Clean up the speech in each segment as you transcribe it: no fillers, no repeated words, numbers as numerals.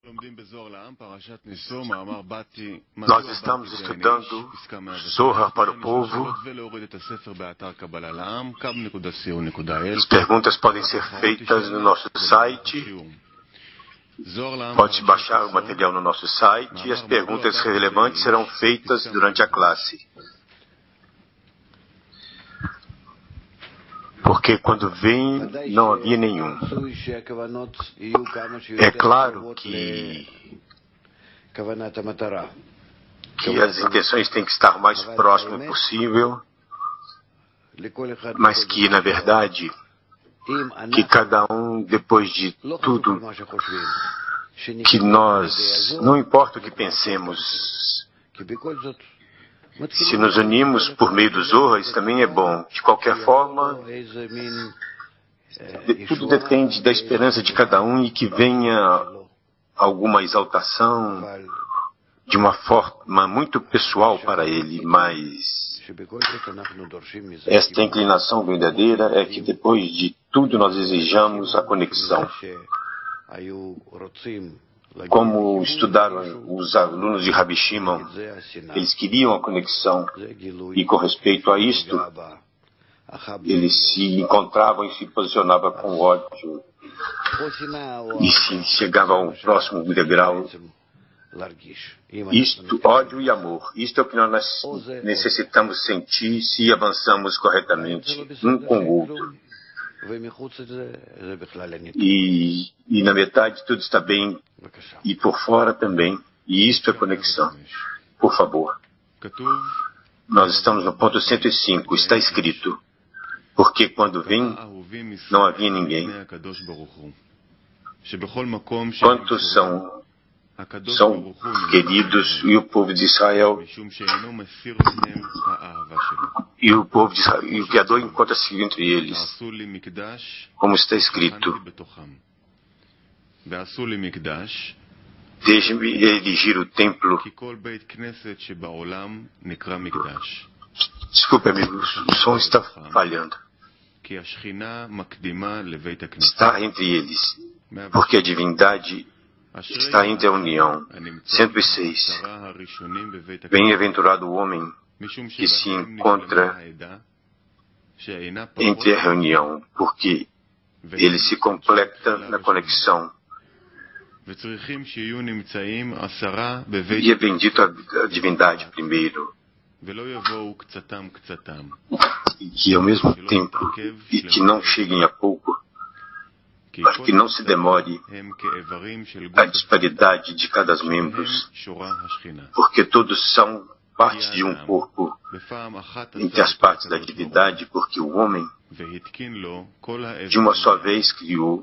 Nós estamos estudando Zohar para o povo. As perguntas podem ser feitas no nosso site. Pode baixar o material no nosso site e as perguntas relevantes serão feitas durante a classe. Porque quando vem, não havia nenhum. É claro que as intenções têm que estar o mais próximo possível, mas que, na verdade, que cada um, depois de tudo, que nós, não importa o que pensemos, se nos unimos por meio dos Zohar, isso também é bom. De qualquer forma, tudo depende da esperança de cada um e que venha alguma exaltação de uma forma muito pessoal para ele, mas esta inclinação verdadeira é que depois de tudo nós desejamos a conexão. Como estudaram os alunos de Rabi Shimon, eles queriam a conexão e com respeito a isto, eles se encontravam e se posicionavam com ódio e se chegavam ao próximo degrau. Isto, ódio e amor, isto é o que nós necessitamos sentir se avançamos corretamente um com o outro. E na metade tudo está bem, e por fora também, e isto é conexão. Por favor. Nós estamos no ponto 105, está escrito, porque quando vem, não havia ninguém. Quantos são queridos, e o povo de Israel, e o Criador encontra-se entre eles, como está escrito: deixe-me erigir o templo. Desculpe, amigo, o som está falhando. Está entre eles, porque a divindade está entre a união. 106. Bem-aventurado o homem que se encontra entre a reunião, porque ele se completa na conexão. E é bendito a divindade primeiro, e que ao mesmo tempo, e que não cheguem a pouco, para que não se demore a disparidade de cada membros, porque todos são parte de um corpo entre as partes da divindade, porque o homem de uma só vez criou,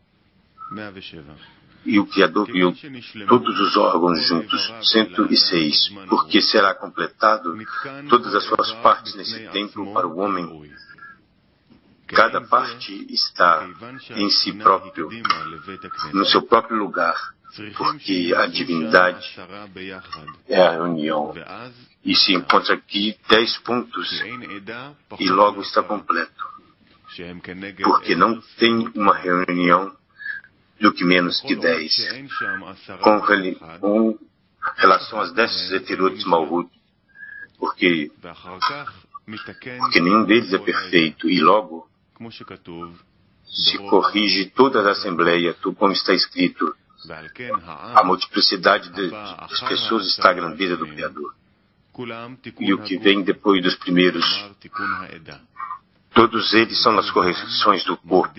e o Criador criou todos os órgãos juntos, 106, porque será completado todas as suas partes nesse templo para o homem. Cada parte está em si próprio, no seu próprio lugar, porque a divindade é a reunião. E se encontra aqui 10 pontos e logo está completo. Porque não tem uma reunião do que menos que 10. Com relação às 10 Zeterot Malhut, porque nenhum deles é perfeito e logo se corrige toda a assembleia, como está escrito. A multiplicidade das pessoas está a grandeza do Criador. E o que vem depois dos primeiros, todos eles são as correções do corpo.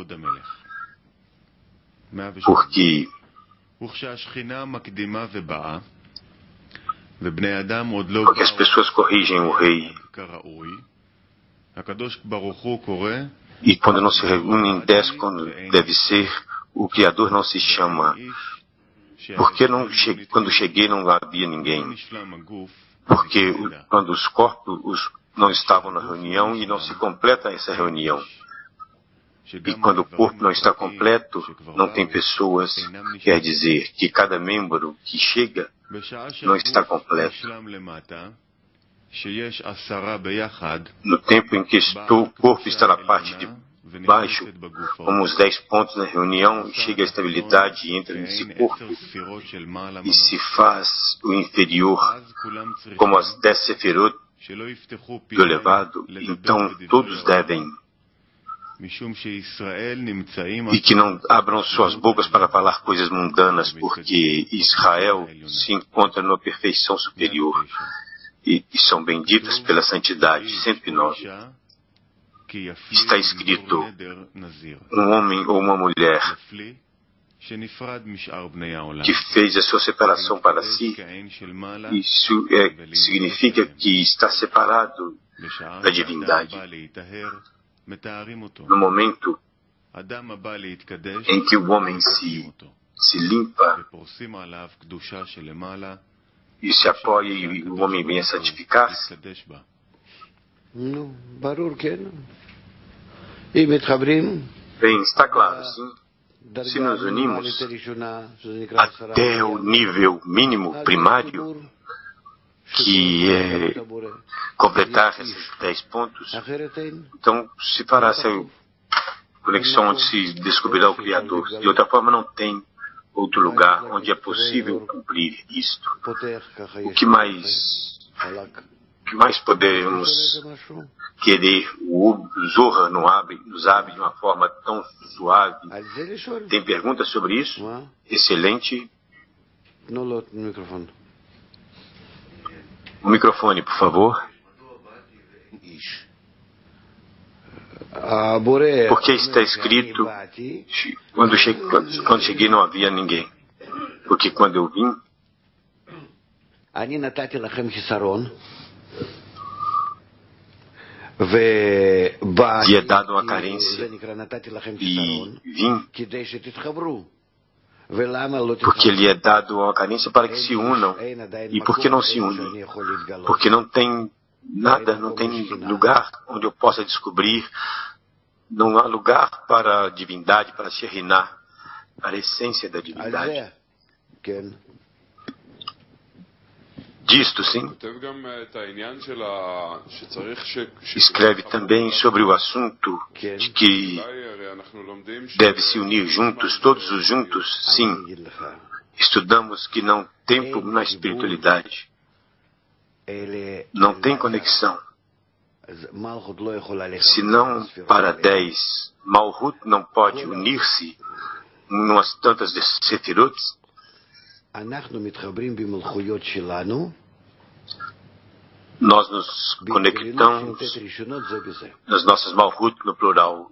Porque as pessoas corrigem o rei. E quando não se reúnem 10 quando deve ser, o Criador não se chama. Porque quando cheguei não havia ninguém. Porque quando os corpos não estavam na reunião e não se completa essa reunião. E quando o corpo não está completo, não tem pessoas, quer dizer que cada membro que chega não está completo. No tempo em que o corpo está na parte baixo, como os 10 pontos na reunião, chega à estabilidade e entra nesse corpo e se faz o inferior, como as 10 sefirot do elevado, então todos devem, e que não abram suas bocas para falar coisas mundanas, porque Israel se encontra numa perfeição superior e são benditas pela santidade. 109. Está escrito, um homem ou uma mulher que fez a sua separação para si, isso significa que está separado da divindade. No momento em que o homem se limpa e se apoia e o homem vem a santificar-se, bem, está claro, sim. Se nos unimos até o nível mínimo primário, que é completar esses 10 pontos, então se fará essa conexão onde se descobrirá o Criador. De outra forma, não tem outro lugar onde é possível cumprir isto. O que mais podemos querer? O Zohar nos abre de uma forma tão suave. Tem perguntas sobre isso? Excelente. O microfone, por favor. Porque está escrito, quando cheguei não havia ninguém. Porque quando eu vim, tinha dado uma carência e vim porque lhe é dado uma carência para que se unam. E por que não se unem? Porque não tem nada, não tem lugar onde eu possa descobrir, não há lugar para a divindade, para Shekhinah, para a essência da divindade. Disto, sim. Escreve também sobre o assunto de que deve se unir juntos, todos os juntos, sim. Estudamos que não tempo na espiritualidade. Não tem conexão. Se não para 10, Malhut não pode unir-se em umas tantas de Sefirot. Nós nos conectamos nas nossas Malhut no plural.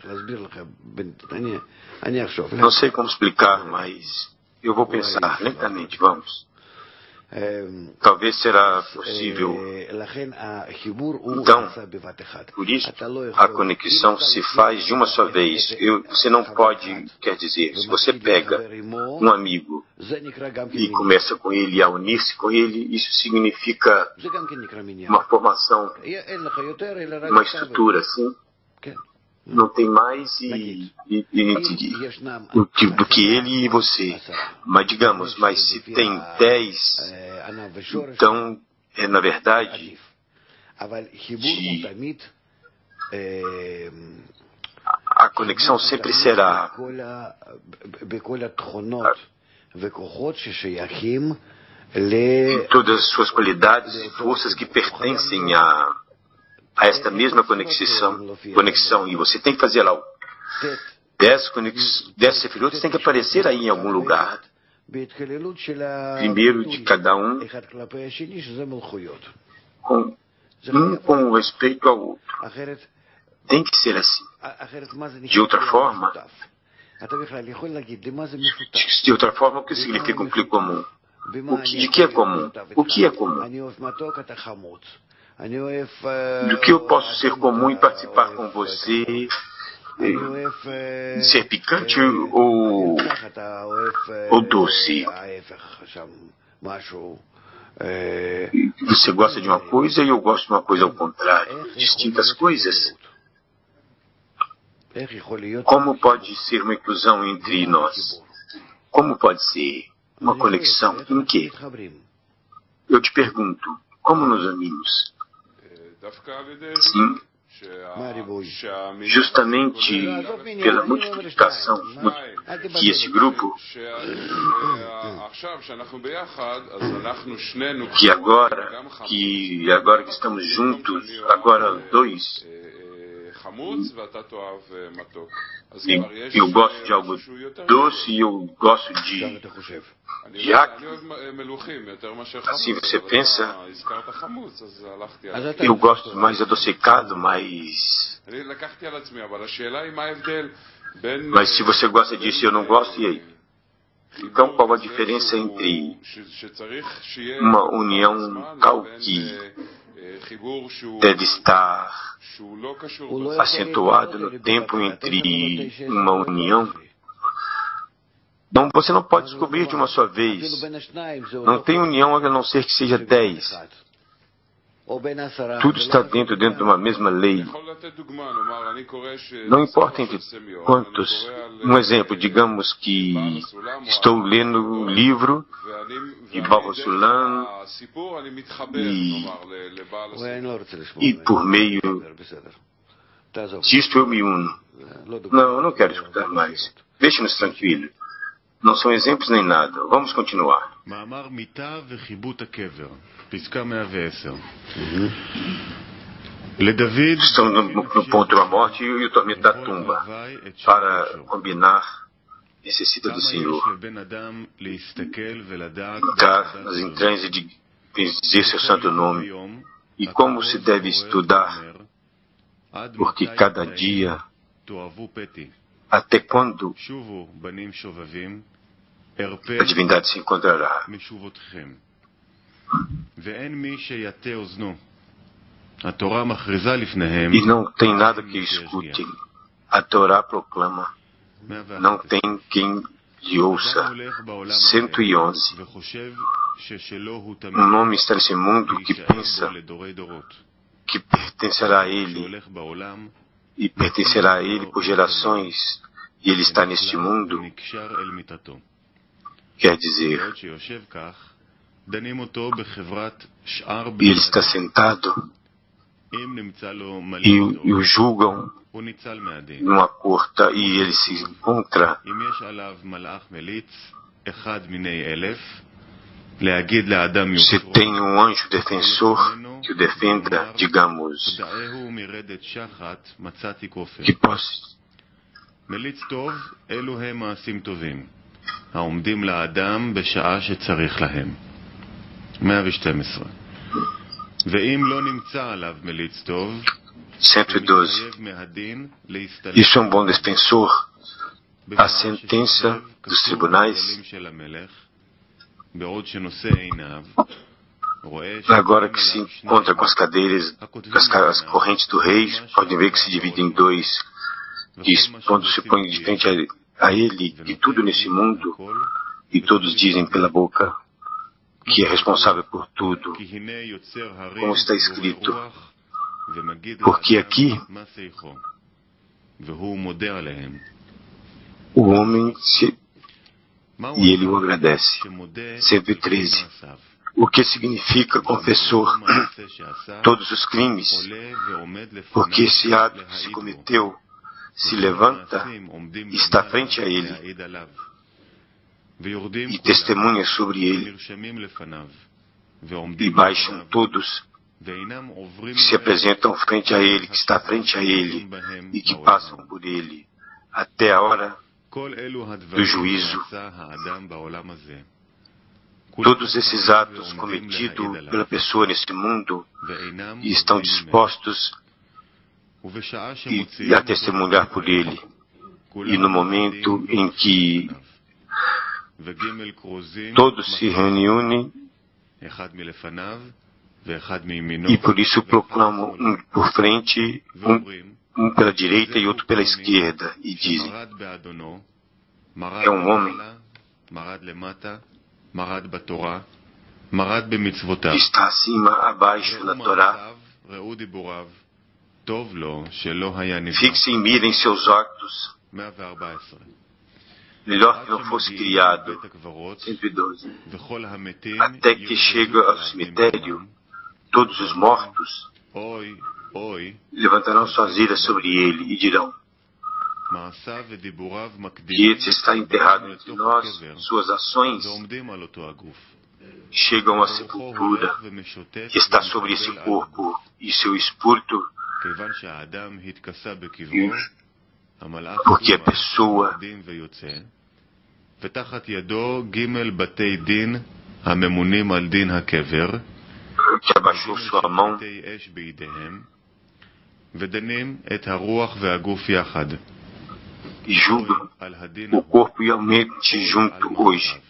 Não sei como explicar, mas eu vou pensar lentamente, vamos. Talvez será possível. Então, por isso, a conexão se faz de uma só vez. Você não pode, quer dizer, se você pega um amigo e começa com ele a unir-se com ele, isso significa uma formação, uma estrutura, assim. Não tem mais do que ele e você. Mas digamos, mas se tem 10, então na verdade a conexão sempre será em todas as suas qualidades e forças que pertencem a esta mesma conexão, e você tem que fazer lá 10 sefirot, tem que aparecer aí em algum lugar. Primeiro de cada um, com respeito ao outro. Tem que ser assim. De outra forma, o que significa um clique comum? De que é comum? O que é comum? Do que eu posso ser comum e participar com você, ser picante ou doce? Você gosta de uma coisa e eu gosto de uma coisa ao contrário. Distintas coisas. Como pode ser uma inclusão entre nós? Como pode ser uma conexão? Em quê? Eu te pergunto, como nos unimos? Sim, justamente pela multiplicação que esse grupo, que agora que estamos juntos, agora dois, eu gosto de algo doce e eu gosto de acre. Assim você pensa, eu gosto mais adocicado, mas se você gosta disso e eu não gosto, e aí? Então qual a diferença entre uma união tal que deve estar acentuada no tempo entre uma união? Não, você não pode descobrir de uma só vez. Não tem união a não ser que seja 10. Tudo está dentro de uma mesma lei. Não importa entre quantos. Um exemplo, digamos que estou lendo um livro de Baba Sulam e por meio disto eu me uno. Não, eu não quero escutar mais. Deixe-nos tranquilos. Não são exemplos nem nada. Vamos continuar. Estamos no ponto da morte e o tormento da tumba. Para combinar, necessita do Senhor entrar nas entranhas e de dizer seu santo nome. E como se deve estudar? Porque cada dia, até quando a divindade se encontrará. E não tem nada que escute. A Torá proclama. Não tem quem lhe ouça. 111. Um nome está nesse mundo que pensa que pertencerá a ele e pertencerá a ele por gerações, e ele está neste mundo. Quer dizer, ele está sentado e o julgam numa corte e ele se encontra. Se tem um anjo defensor que o defenda, digamos, que possa. העומדים לאדם בשעה שצריך להם. 112. ואם לא נמצא עליו מליץ טוב, 112. Isso é um bom defensor. A sentença dos tribunais, agora que se encontra com as cadeiras, as correntes do rei, podem ver que se divide em dois. Diz, quando se põe de frente a ele e tudo nesse mundo, e todos dizem pela boca que é responsável por tudo, como está escrito, porque aqui o homem e ele o agradece. 113. O que significa confessor todos os crimes, porque esse ato que se cometeu se levanta, está frente a ele e testemunha sobre ele, e baixam todos que se apresentam frente a ele, que está frente a ele e que passam por ele até a hora do juízo. Todos esses atos cometidos pela pessoa nesse mundo estão dispostos e a testemunhar por ele. E no momento em que todos se reúnem e por isso proclamam um por frente, um pela direita e outro pela esquerda, e dizem: é um homem que está acima, abaixo na Torá. Fixe e mirem seus atos. Melhor que não fosse criado. 112. Até que chega ao cemitério, todos os mortos levantarão suas iras sobre ele e dirão que ele está enterrado entre nós, suas ações chegam à sepultura, que está sobre esse corpo, e seu espírito, porque a pessoa que abaixou sua mão e julga o corpo e a mente junto hoje.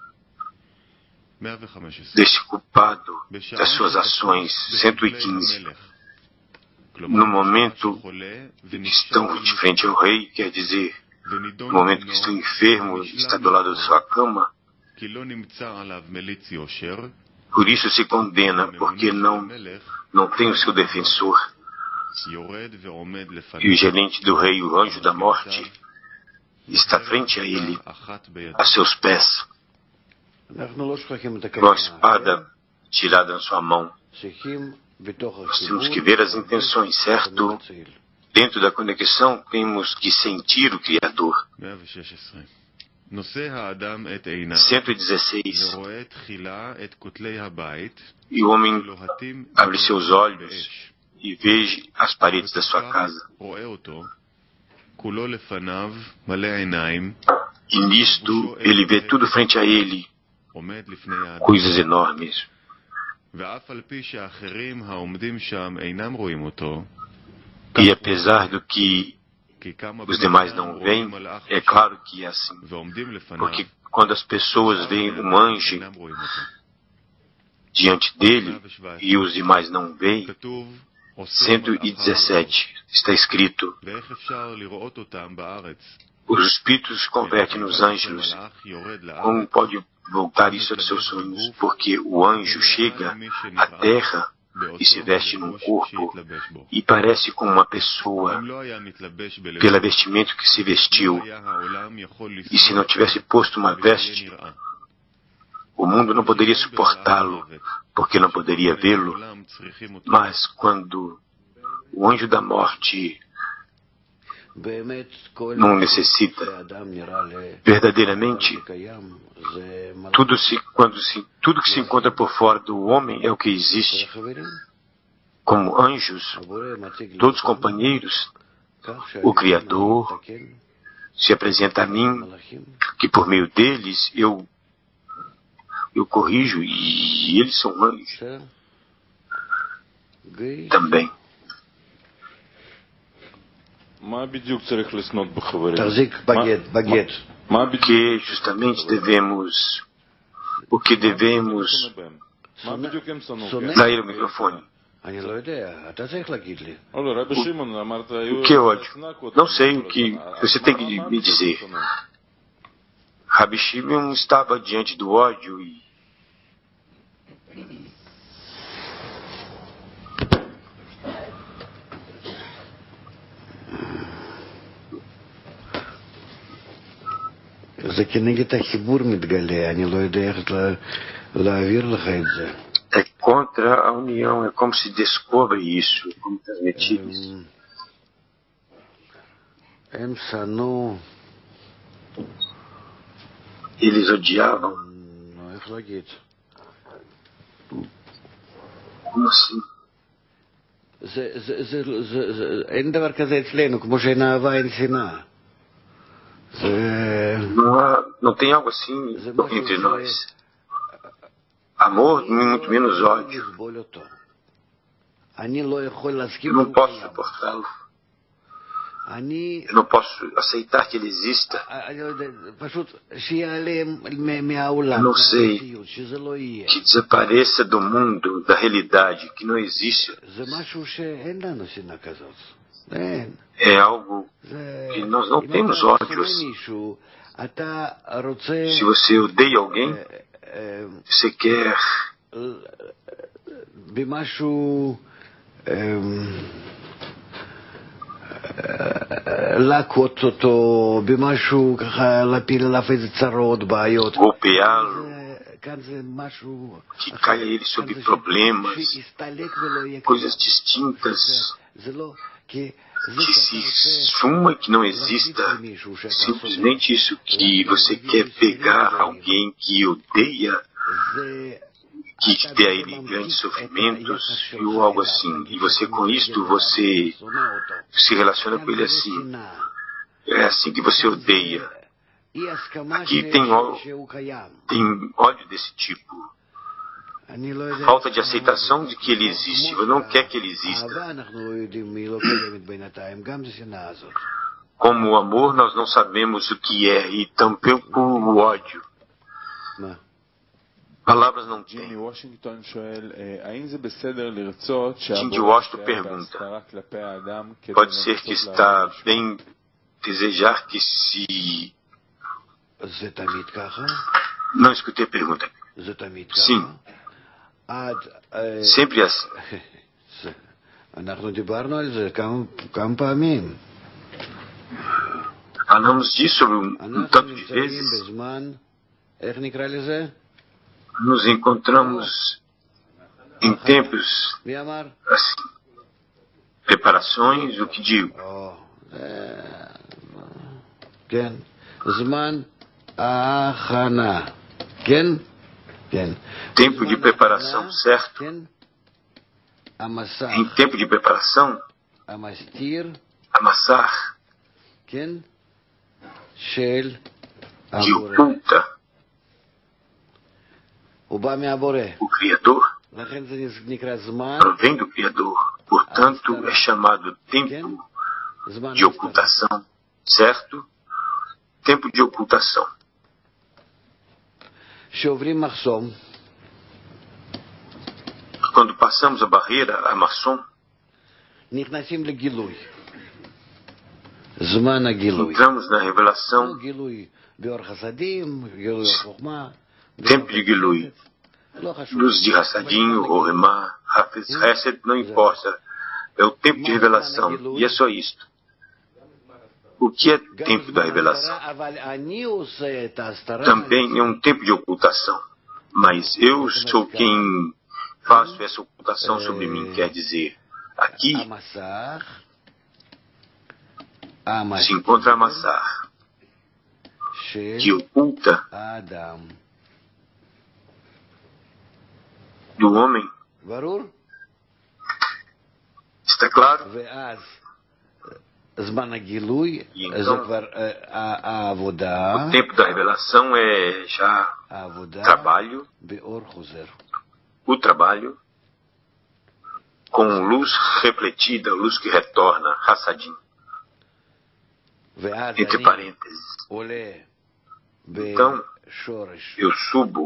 Desse culpado das suas ações. 115. No momento que estão de frente ao rei, quer dizer, no momento que estão enfermos, está do lado da sua cama, por isso se condena, porque não tem o seu defensor. E o gerente do rei, o anjo da morte, está frente a ele, a seus pés, com a espada tirada na sua mão. Nós temos que ver as intenções, certo? Dentro da conexão, temos que sentir o Criador. 116. E o homem abre seus olhos e veja as paredes da sua casa. E nisto ele vê tudo frente a ele, coisas enormes. E apesar do que os demais não veem, é claro que é assim. Porque quando as pessoas veem um anjo diante dele e os demais não veem, 117 está escrito: os espíritos se convertem nos anjos. Como pode voltar isso aos seus sonhos? Porque o anjo chega à terra e se veste num corpo e parece como uma pessoa pelo vestimento que se vestiu. E se não tivesse posto uma veste, o mundo não poderia suportá-lo, porque não poderia vê-lo. Mas quando o anjo da morte não necessita, verdadeiramente, tudo que se encontra por fora do homem é o que existe. Como anjos, todos companheiros, o Criador se apresenta a mim, que por meio deles eu corrijo, e eles são anjos também. Que justamente devemos, o que devemos, daí o microfone. O que é ódio? Não sei o que você tem que me dizer. Rabi Shimon estava diante do ódio e זה כנגד החיבור מתגלה, אני לא יודע איך להעביר לך את זה. É contra a união, é como se descobre isso, como transmitir isso. הם שנאו, Eles odiavam. איך להגיד? Como assim? אין דבר כזה אצלנו, כמו שאין אהבה, אין שנאה. Não tem algo assim entre nós. Amor, muito menos ódio. Eu não posso suportá-lo. Eu não posso aceitar que ele exista. Eu não sei, que desapareça do mundo, da realidade, que não existe. É algo que nós não temos ódio assim. Se você odeia alguém, você quer להכות אותו במשהו, ככה להפיל עליו איזה צרות, בעיות. golpeá-lo, que caia ele sobre problemas, coisas distintas, que se suma, que não exista simplesmente isso, que você quer pegar alguém que odeia, que dê a ele grandes sofrimentos ou algo assim, e você com isto, você se relaciona com ele assim, é assim que você odeia. Aqui tem ódio desse tipo. Falta de aceitação de que ele existe. Você não quer que ele exista. Como o amor, nós não sabemos o que é, e tampouco o ódio. Palavras não tem. Jim Washington pergunta: pode ser que está bem desejar que se... Não escutei a pergunta. Sim. Sempre assim. Falamos disso um tanto de vezes. Nos encontramos em tempos assim, preparações, o que digo? Tempo de preparação, certo? Em tempo de preparação, amassar de oculta o Criador, provém do Criador, portanto é chamado tempo de ocultação, certo? Tempo de ocultação. Quando passamos a barreira, a maçom, entramos na revelação, tempo de Gilui, luz de Hassadim, Rohemá, Hafez, Hesed, não importa, é o tempo de revelação, e é só isto. O que é tempo da revelação? Também é um tempo de ocultação, mas eu sou quem faço essa ocultação sobre mim, quer dizer, aqui se encontra amassar, que oculta do homem. Está claro? E então, o tempo da revelação é já trabalho, o trabalho com luz refletida, luz que retorna, Hassadim, entre parênteses. Então, eu subo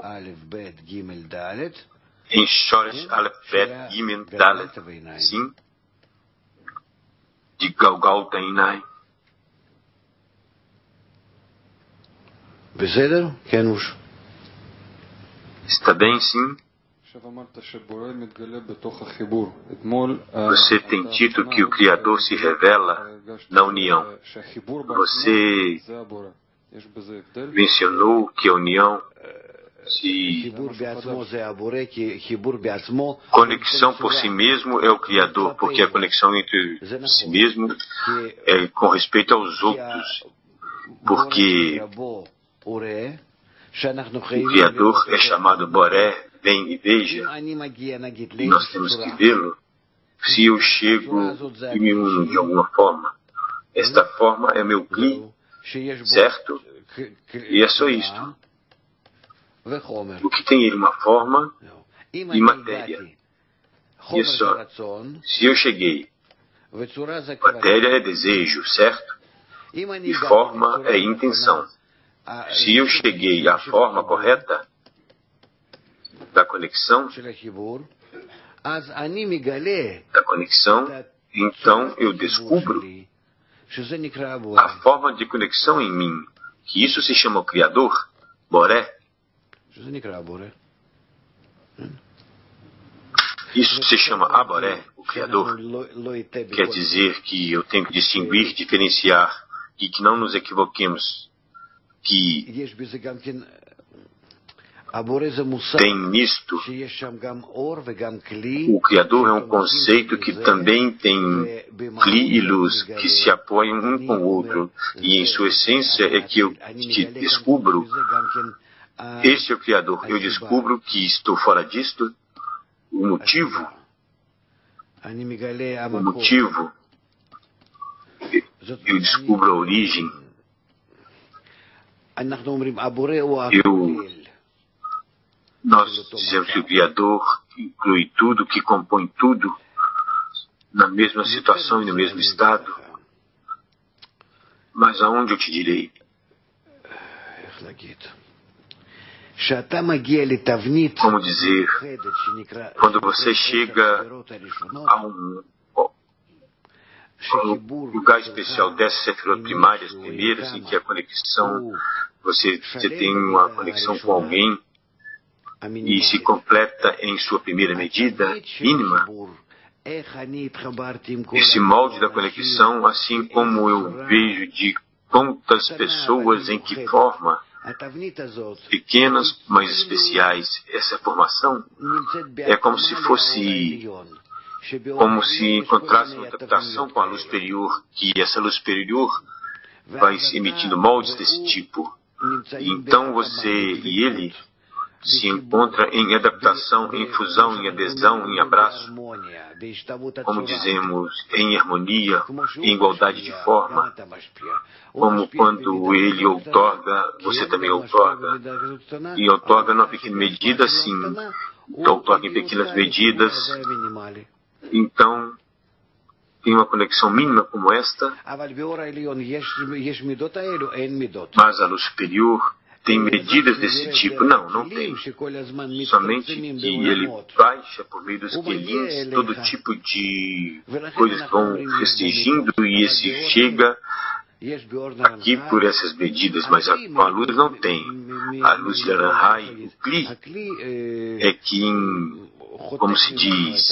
em Shoresh Aleph Bet Gimel Dalet, sim, de Galgal Tainai. Está bem, sim? Você tem dito que o Criador se revela na união. Você mencionou que a união conexão por si mesmo é o Criador, porque a conexão entre si mesmo é com respeito aos outros, porque o Criador é chamado Boré, vem e veja, e nós temos que vê-lo. Se eu chego e me uno de alguma forma, esta forma é meu Kli, certo? E é só isto. O que tem ele uma forma e matéria. E é só. Se eu cheguei, matéria é desejo, certo? E forma é intenção. Se eu cheguei à forma correta da conexão, então eu descubro a forma de conexão em mim, que isso se chama o Criador, Boré. Isso se chama Aboré, o Criador. Quer dizer que eu tenho que distinguir, diferenciar, e que não nos equivoquemos, que tem nisto, o Criador é um conceito que também tem Kli e luz, que se apoiam um com o outro, e em sua essência é que eu descubro, este é o Criador, eu descubro que estou fora disto, o motivo, eu descubro a origem, nós dizemos que o Criador inclui tudo, que compõe tudo, na mesma situação e no mesmo estado. Mas aonde eu te direi? Como dizer, quando você chega a um lugar especial dessas sefirot primárias, primeiras, em que a conexão, você tem uma conexão com alguém, e se completa em sua primeira medida mínima, esse molde da conexão, assim como eu vejo de quantas pessoas, em que forma, pequenas, mas especiais, essa formação é como se fosse, como se encontrasse uma adaptação com a luz superior, que essa luz superior vai emitindo moldes desse tipo. E então você e ele se encontra em adaptação, em fusão, em adesão, em abraço, como dizemos, em harmonia, em igualdade de forma, como quando ele outorga, você também outorga, e outorga numa pequena medida, sim, outorga em pequenas medidas, então tem uma conexão mínima como esta, mas a luz superior tem medidas desse tipo? Não tem. Somente que ele baixa por meio dos quelins todo tipo de coisas que vão restringindo e esse chega aqui por essas medidas, mas com a luz não tem. A luz de Aranhai, o Kli, é que, como se diz,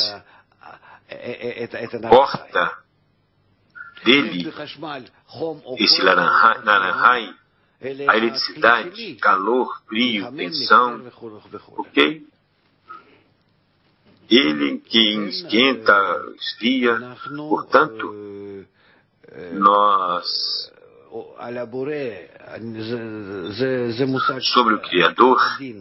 corta dele esse Laranjai, a eletricidade, calor, frio, tensão, ok? Ele que esquenta, esfria, portanto, nós, sobre o Criador,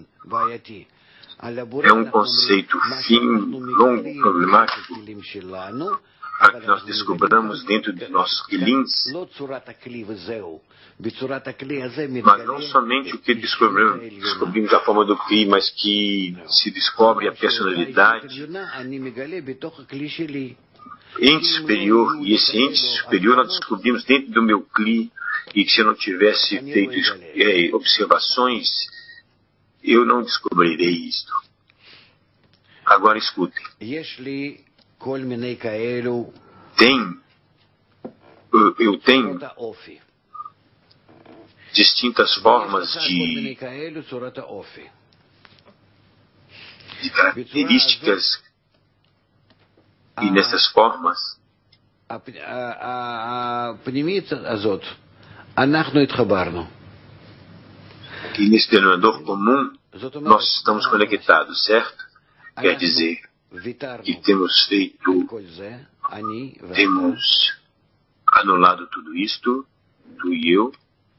é um conceito fino, longo, problemático, para que nós descobramos dentro de nossos quilins, mas não somente o que descobrimos a forma do Kli, mas que se descobre a personalidade, ente superior, e esse ente superior nós descobrimos dentro do meu Kli, e que se eu não tivesse feito observações, eu não descobrirei isto. Agora escutem. Eu tenho distintas formas de características, e nessas formas e nesse denominador comum nós estamos conectados, certo? Quer dizer que temos anulado tudo isto, tu e eu.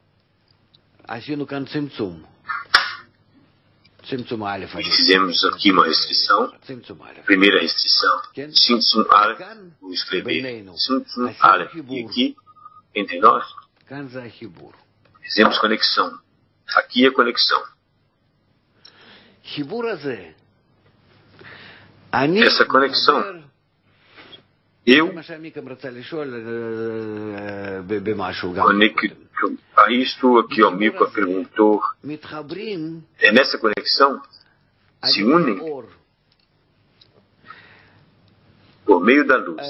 E fizemos aqui uma restrição. Primeira restrição. Tzimtzum Aleph, vou escrever. Tzimtzum Aleph. E aqui, entre nós, fizemos conexão. Aqui é a conexão. Essa conexão, eu conecto a isto aqui, o Milka perguntou, é nessa conexão, se unem por meio da luz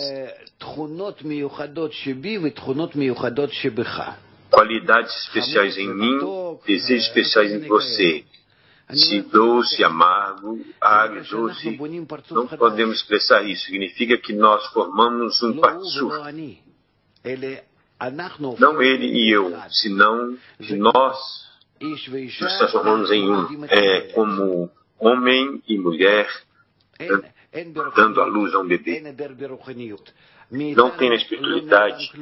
qualidades especiais em mim, desejos especiais em você. Se doce, amargo, agro, doce, não podemos expressar isso. Significa que nós formamos um patsur. Não ele e eu, senão que nós nos transformamos em um. É como homem e mulher dando à luz a um bebê. Não tem na espiritualidade.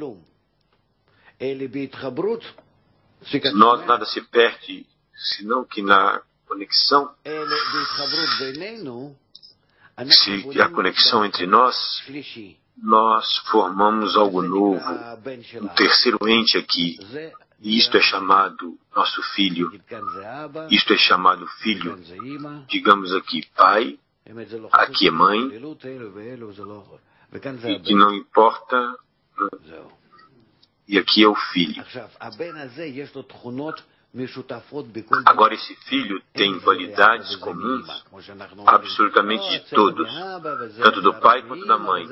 De nós nada se perde, senão que na conexão, se a conexão entre nós, nós formamos algo novo, um terceiro ente aqui. E isto é chamado nosso filho. Isto é chamado filho. Digamos aqui pai, aqui é mãe, e que não importa, e aqui é o filho. Agora esse filho tem qualidades comuns absolutamente de todos, tanto do pai quanto da mãe.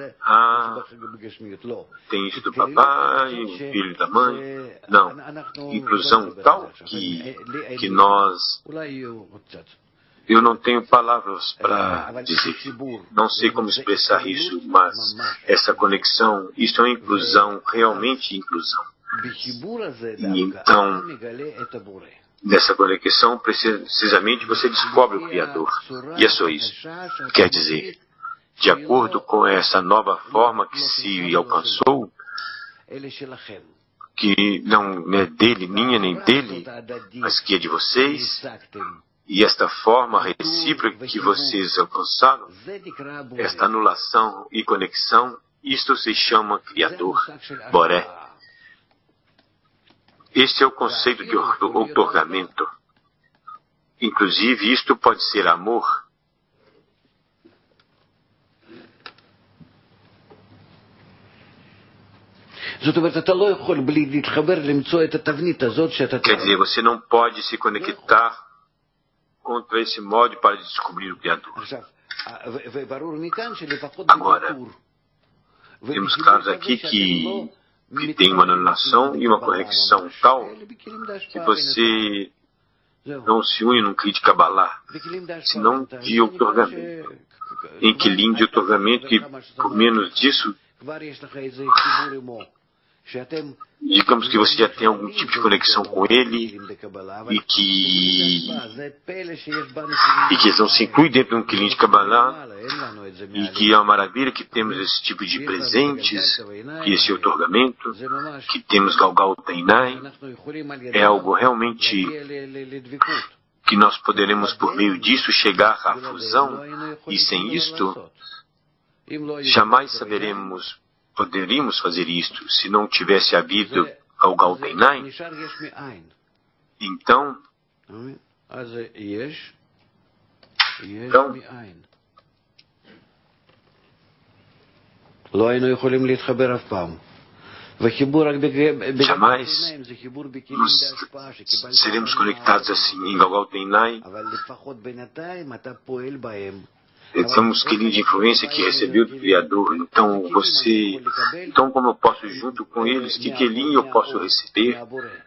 Tem isso do papai, o filho da mãe. Não, inclusão tal que nós... Eu não tenho palavras para dizer, não sei como expressar isso, mas essa conexão, isso é uma inclusão, realmente inclusão. E então, nessa conexão, precisamente você descobre o Criador. E é só isso. Quer dizer, de acordo com essa nova forma que se alcançou, que não é dele, minha nem dele, mas que é de vocês, e esta forma recíproca que vocês alcançaram, esta anulação e conexão, isto se chama Criador, Boré. Este é o conceito de outorgamento. Inclusive, isto pode ser amor. Quer dizer, você não pode se conectar contra esse molde para descobrir o Criador. Agora, temos casos aqui que tem uma anulação e uma conexão tal que você não se une num Kli de Kabbalah, senão de outorgamento. Em Kli de outorgamento, e por menos disso, digamos que você já tem algum tipo de conexão com ele e que não se inclui dentro de um Kli de Kabbalah, e que é uma maravilha que temos esse tipo de presentes, que esse outorgamento, que temos Galgal Teinai, é algo realmente que nós poderemos por meio disso chegar à fusão, e sem isto jamais poderíamos fazer isto se não tivesse havido Galgal Teinai. Então, jamais nós seremos conectados assim em Galgal Teinai. Somos Kli de influência que recebeu do Criador. Então, como eu posso junto com eles, que Kli eu posso receber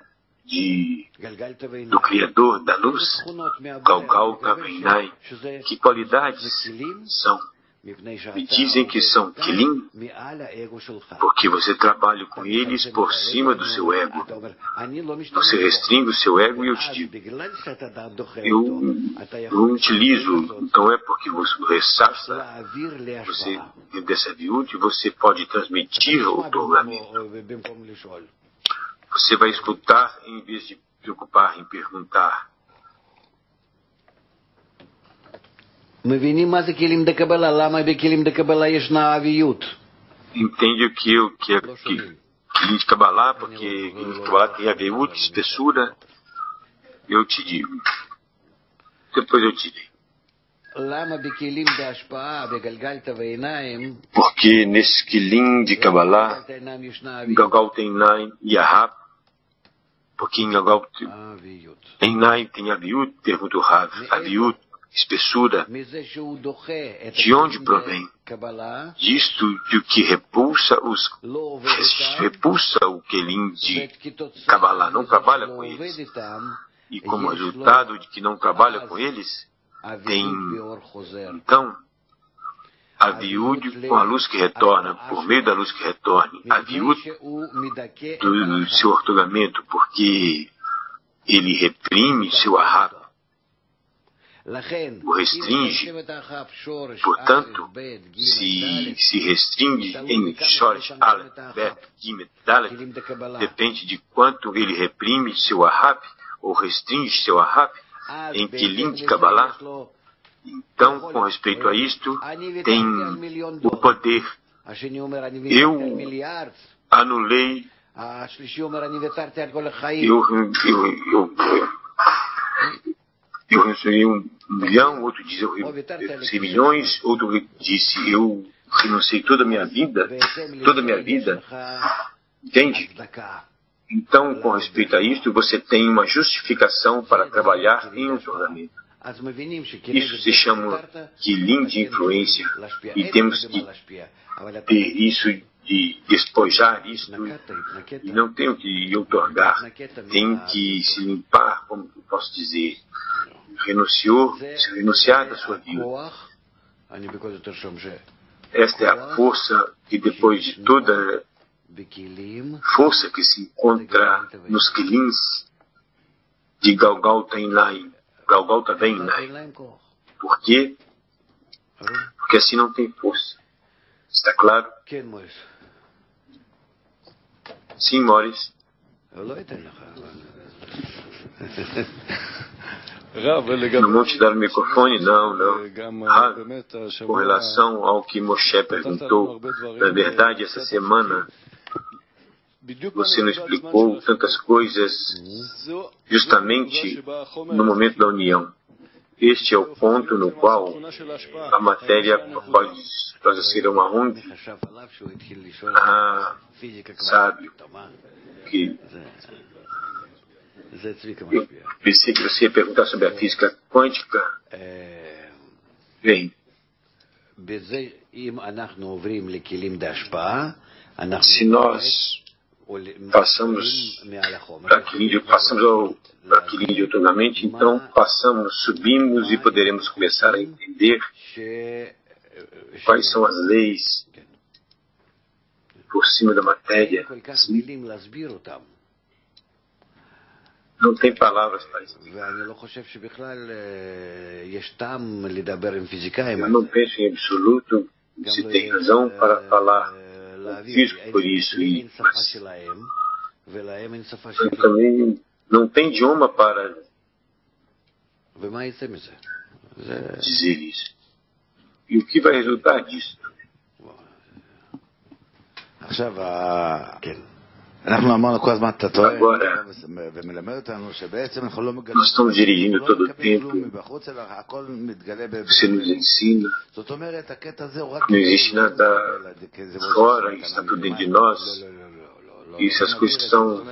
do Criador da luz? Galgal Teinai. Que qualidades são? Me dizem que são Kelim, porque você trabalha com eles por cima do seu ego. Você restringe o seu ego e eu te digo, eu não utilizo, então é porque você rechaça, você dessa viúva, você pode transmitir o outorgamento. Você vai escutar em vez de preocupar em perguntar. Entende o que é Kli de Kabbalah, porque Kli de Kabbalah tem Aviut, espessura. Eu te digo. Depois eu te digo. Porque nesse Kli de Kabbalah, Galgal Teinai e Ahab, porque em Galgal Teinai tem Aviut, pergunta o Rav, Aviut, espessura, de onde provém? Disto de que repulsa o Kelim de Kabbalah, não trabalha com eles. E como resultado de que não trabalha com eles, tem, então, a viúde com a luz que retorna, por meio da luz que retorne, a viúde do seu ortogamento, porque ele reprime seu ahab, o restringe. Portanto, se restringe em Shoresh Aleph, Bet, Gimel, Dalet, depende de quanto ele reprime seu ahab, ou restringe seu ahab, em Kelim de Kabbalah. Então, com respeito a isto, tem o poder. Eu anulei, eu recebi 1 milhão, outro diz eu recebi milhões, outro disse eu renunciei toda a minha vida, entende? Então, com respeito a isto, você tem uma justificação para trabalhar em otorgamento. Isso se chama de linha de influência e temos que ter isso, de despojar isso, e não tenho que otorgar, tem que se limpar, como eu posso dizer, renunciar da sua vida. Esta é a força que depois de toda força que se encontra nos Kelins de Galgalta Beinai. Por quê? Porque assim não tem força. Está claro? Sim, Morris. Não vou te dar o microfone, não. Com relação ao que Moshe perguntou, na verdade, essa semana você não explicou tantas coisas justamente no momento da união. Este é o ponto no qual a matéria pode ser aonde sábio que eu pensei que você ia perguntar sobre a física quântica. Bem, se nós passamos para aquele de otorgamento, então subimos e poderemos começar a entender quais são as leis por cima da matéria. Não tem palavras para explicar. Eu não penso em absoluto se tem razão para falar físico por isso, mas eu também não tem idioma para dizer isso. E o que vai resultar disso? Agora, nós estamos dirigindo todo o tempo, você nos ensina, não existe nada fora, está tudo dentro de nós, e essas coisas são...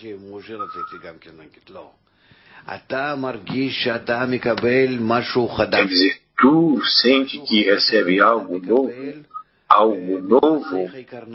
Quer dizer, tu sente que recebe algo novo,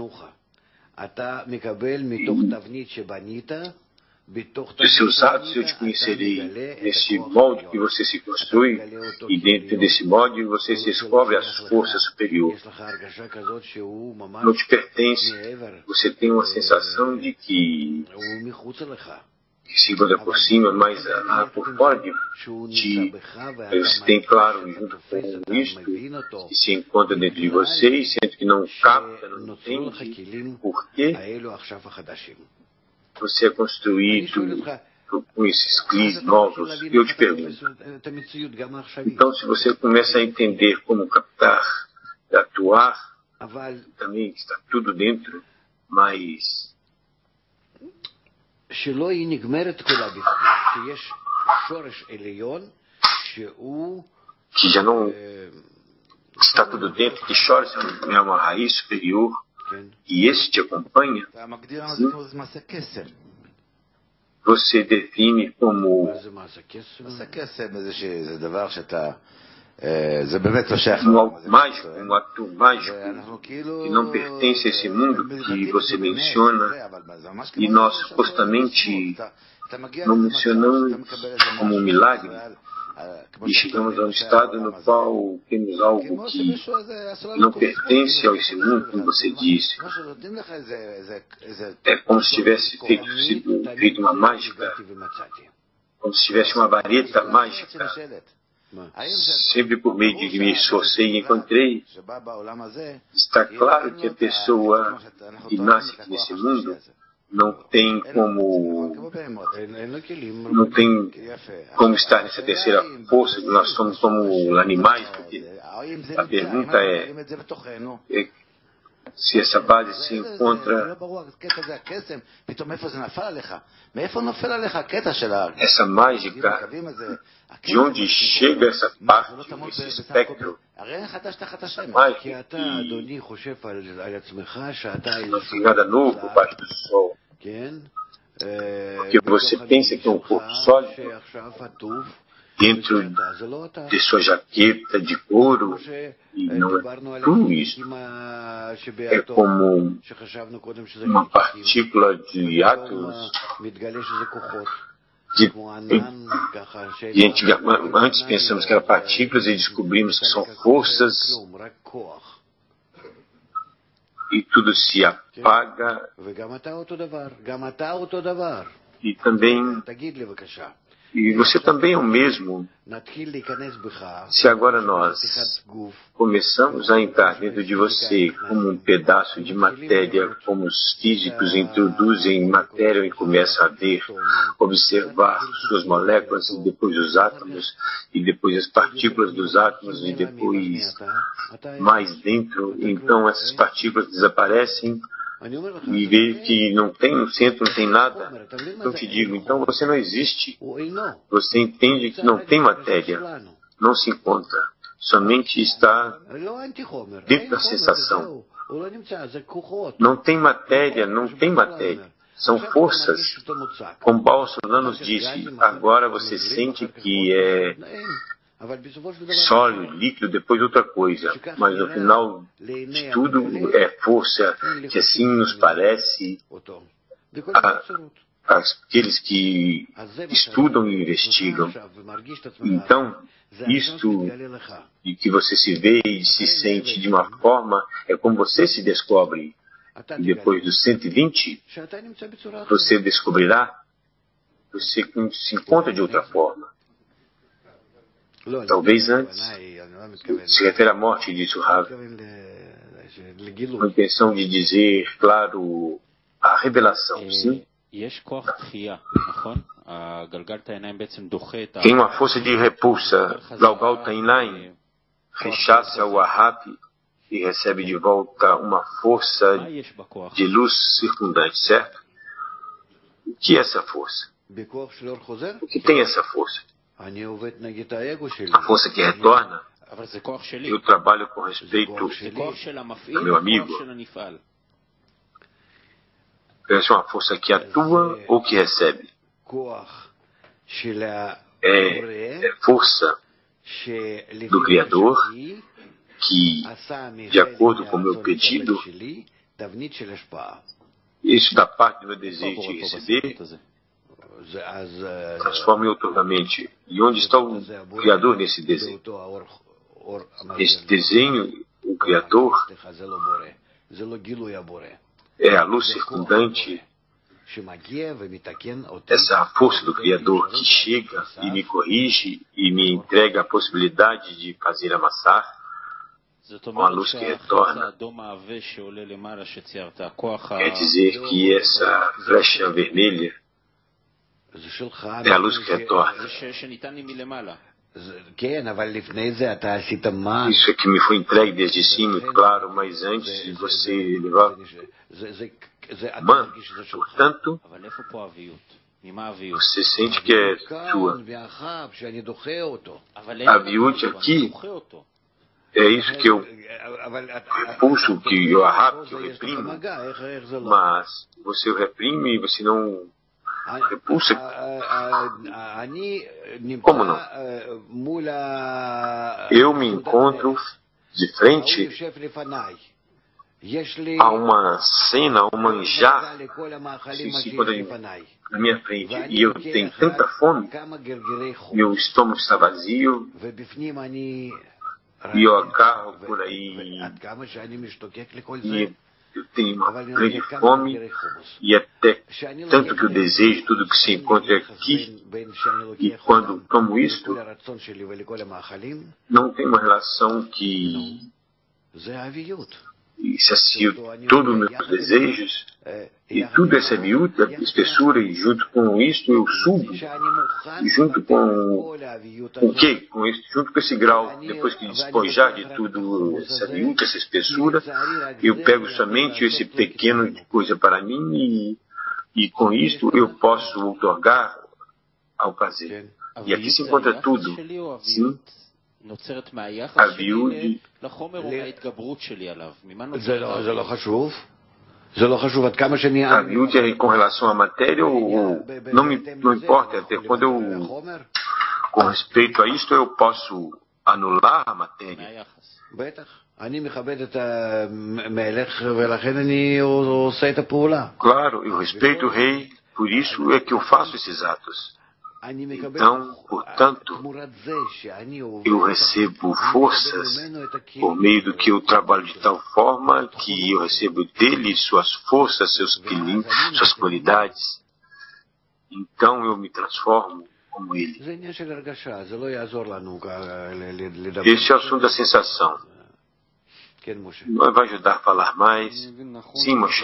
dos seus atos eu te conhecerei nesse molde que você se construi, e dentro desse molde você se descobre a força superior. Não te pertence, você tem uma sensação de que se encontra por cima, mas por fora de ti, você tem claro junto com isto, que se encontra dentro de você, e sente que não capta, não entende por que você é construído com esses clis novos. Eu te pergunto, então se você começa a entender como captar, atuar, também está tudo dentro, mas que já não está tudo dentro, que Shoresh é uma raiz superior, e esse te acompanha, você define como um ato mágico que não pertence a esse mundo que você menciona, e nós supostamente não mencionamos como um milagre, e chegamos a um estado no qual temos algo que não pertence a esse mundo, como você disse. É como se tivesse sido feito uma mágica, como se tivesse uma vareta mágica. Sempre por meio de que me esforcei e encontrei, está claro que a pessoa que nasce aqui nesse mundo não tem como estar nessa terceira força, que nós somos como animais, porque a pergunta é se essa base se encontra, essa mágica, de onde chega essa parte, esse espectro, essa mágica que não tem nada novo por baixo do sol, porque você pensa que é um corpo sólido dentro de sua jaqueta de couro, e não é tudo isso. É como uma partícula de átomos. Antes pensamos que eram partículas e descobrimos que são forças, e tudo se apaga. E também, e você também é o mesmo. Se agora nós começamos a entrar dentro de você como um pedaço de matéria, como os físicos introduzem matéria e começam a ver, observar suas moléculas, e depois os átomos, e depois as partículas dos átomos, e depois mais dentro, então essas partículas desaparecem, e vê que não tem no centro, não tem nada. Então te digo, então você não existe. Você entende que não tem matéria, não se encontra, somente está dentro da sensação. Não tem matéria, não tem matéria. São forças. Como Baal Solano nos disse, agora você sente que é sólido, líquido, depois outra coisa. Mas no final de tudo é força, que assim nos parece aqueles que estudam e investigam. Então, isto de que você se vê e se sente de uma forma, é como você se descobre. E depois dos 120, você descobrirá, você se encontra de outra forma. Talvez antes, se refere à morte, disse o Rav, com a intenção de dizer, claro, a revelação, sim. Tem uma força de repulsa, Galgal Tainlain, rechaça o Ahab e recebe de volta uma força de luz circundante, certo? O que é essa força? O que tem essa força? A força que retorna. Eu trabalho com respeito ao meu amigo. Essa é uma força que atua ou que recebe? É força do Criador que, de acordo com o meu pedido, isso da parte do meu desejo de receber, transforma em outra mente. E onde está o Criador nesse desenho? Esse desenho, o Criador, é a luz circundante, essa força do Criador que chega e me corrige e me entrega a possibilidade de fazer amassar com a luz que retorna. Quer dizer que essa flecha vermelha é a luz que retorna. Isso é que me foi entregue desde cima, claro, mas antes você levar portanto, você sente que é sua. A viúde aqui é isso que eu repulso, que eu arrapo, que eu reprimo, mas você o reprime e você não repulsa. Como não? Eu me encontro de frente a uma cena, a um manjar se encontra na minha frente e eu tenho tanta fome, meu estômago está vazio e eu agarro por aí e eu tenho uma grande fome e até tanto que eu desejo tudo que se encontra aqui, e quando tomo isto, não tem uma relação que sacia todos os meus desejos, e tudo essa viúta, espessura, e junto com isso eu subo, e junto com o quê? Junto com esse grau, depois que despojar de tudo essa viúta, essa espessura, eu pego somente esse pequeno coisa para mim, e com isto eu posso outorgar ao prazer. E aqui se encontra tudo. Sim. הביוד é com relação à matéria ou não importa, até quando eu, com respeito a isto, eu posso anular a matéria. Claro, eu respeito o rei, por isso é que eu faço esses atos. Então, portanto, eu recebo forças por meio do que eu trabalho de tal forma que eu recebo dele suas forças, seus quilinhos, suas qualidades. Então eu me transformo como ele. Esse é o assunto da sensação. Não vai ajudar a falar mais. Sim, Moshe.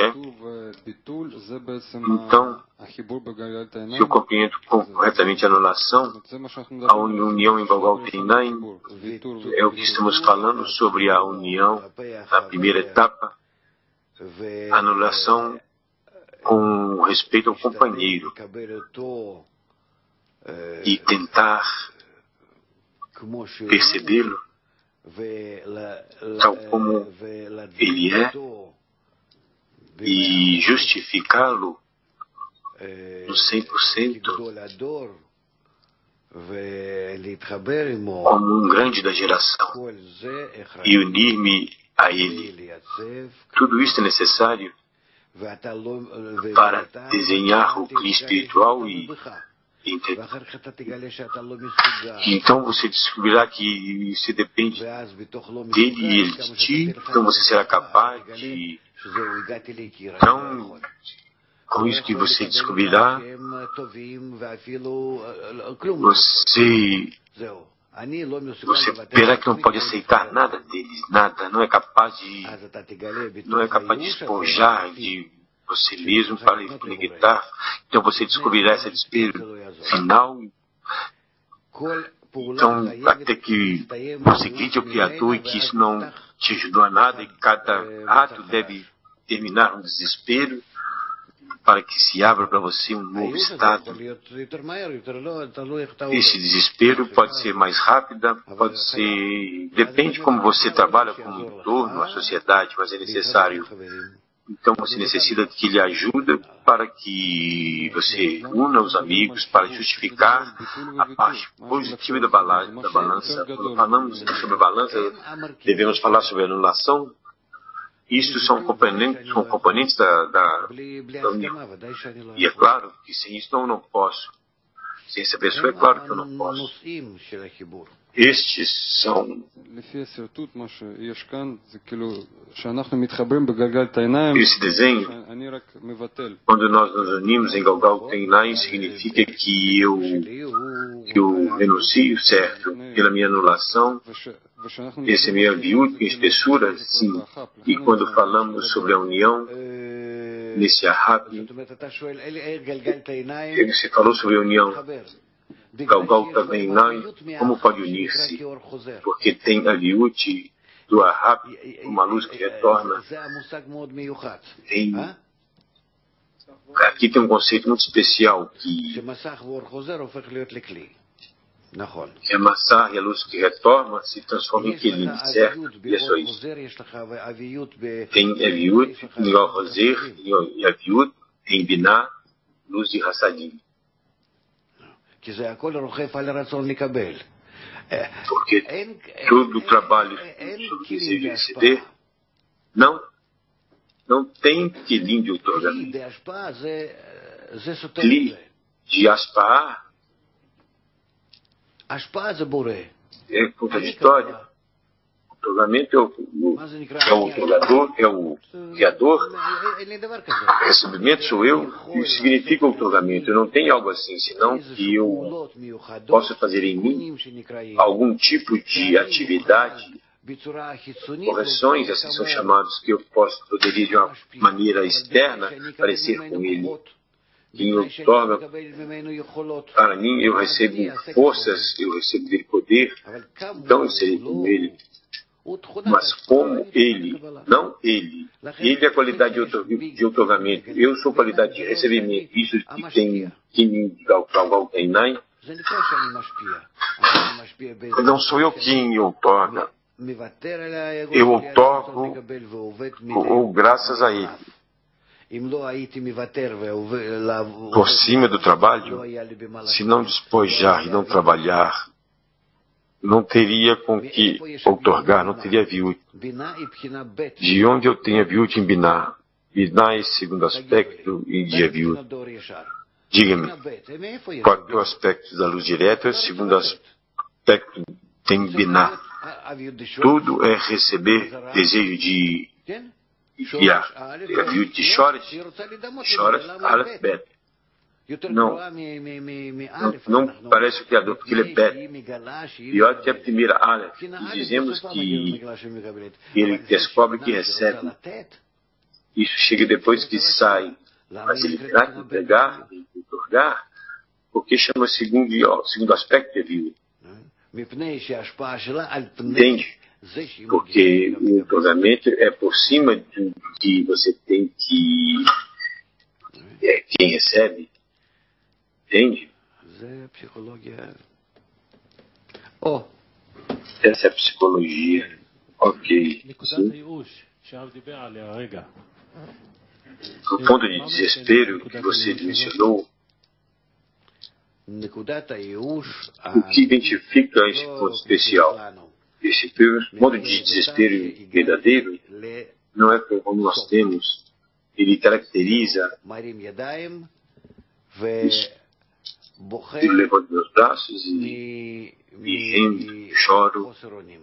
Então, se eu compreendo corretamente a anulação, a união em Galgal Teinaim é o que estamos falando sobre a união, a primeira etapa, a anulação com respeito ao companheiro e tentar percebê-lo tal como ele é e justificá-lo no 100% como um grande da geração e unir-me a ele. Tudo isso é necessário para desenhar o Kli espiritual e então você descobrirá que você depende dele e ele de ti, então você será capaz de... Então, com isso que você descobrirá, você verá que não pode aceitar nada deles, nada, não é capaz de despojar de você mesmo para implementar. Então você descobrirá esse desespero final. Então, até que você grite ao Criador e que isso não te ajudou a nada, e cada ato deve terminar um desespero para que se abra para você um novo estado. Esse desespero pode ser mais rápida, pode ser... Depende de como você trabalha como um entorno, a sociedade, mas é necessário. Então você necessita que lhe ajude para que você una os amigos para justificar a parte positiva da balança. Quando falamos sobre balança, devemos falar sobre anulação. Isto são componentes da união. E é claro que sem isso eu não posso. Sem essa pessoa é claro que eu não posso. Estes são... Esse desenho, quando nós nos unimos em Galgal Teinaim, significa que eu renuncio, certo, pela minha anulação. Esse é meu viúdo em espessura, sim. E quando falamos sobre a união, nesse Ahab, você falou sobre a união. Galgal também não, como pode unir-se? Porque tem a viúde do Ahab, uma luz que retorna. Aqui tem um conceito muito especial que a Massar e a luz que retorna se transforma em Kelim, certo? E é só isso. Tem a viúde em Al-Rozer e a viúde em Binah, luz de Hassadim. Porque todo o trabalho sobre desejo de receber não tem Kelim de outorgamento. Kli de Aspaar é contraditório. Torgamento é o otorgador, é o criador. Recebimento sou eu. Isso significa o torgamento. Eu não tenho algo assim, senão que eu possa fazer em mim algum tipo de atividade, correções, assim são chamados, que eu poderia de uma maneira externa parecer com ele. Quem o torna para mim, eu recebo forças, eu recebo dele poder, então eu serei como ele. Mas como ele, não ele. Ele é a qualidade de otorgamento. Eu sou a qualidade de recebimento. Isso que tem Galgalgainai. Não sou eu quem outorga. Eu outorgo ou graças a ele. Por cima do trabalho, se não despojar e não trabalhar, não teria com que outorgar, não teria viúva. De onde eu tenho a viúva em Biná? Biná é segundo aspecto e de viúva. Diga-me, qual é o aspecto da luz direta? O segundo aspecto tem Biná. Tudo é receber desejo de Yah. A viúva de Shoresh, Aleph, Bet. Não parece o Criador, porque ele é Bet. Yod é a primeira Aleph. E dizemos que ele descobre que recebe. Isso chega depois que sai. Mas ele terá que entregar, otorgar, porque chama segundo aspecto de viúva. Entende? Porque o otorgamento é por cima do que você tem que... quem recebe. Entende? Essa é a psicologia. Ok. O ponto de desespero que você mencionou, o que identifica esse ponto especial? Esse ponto de desespero verdadeiro não é como nós temos. Ele caracteriza eu levanto meus braços e rendo, choro,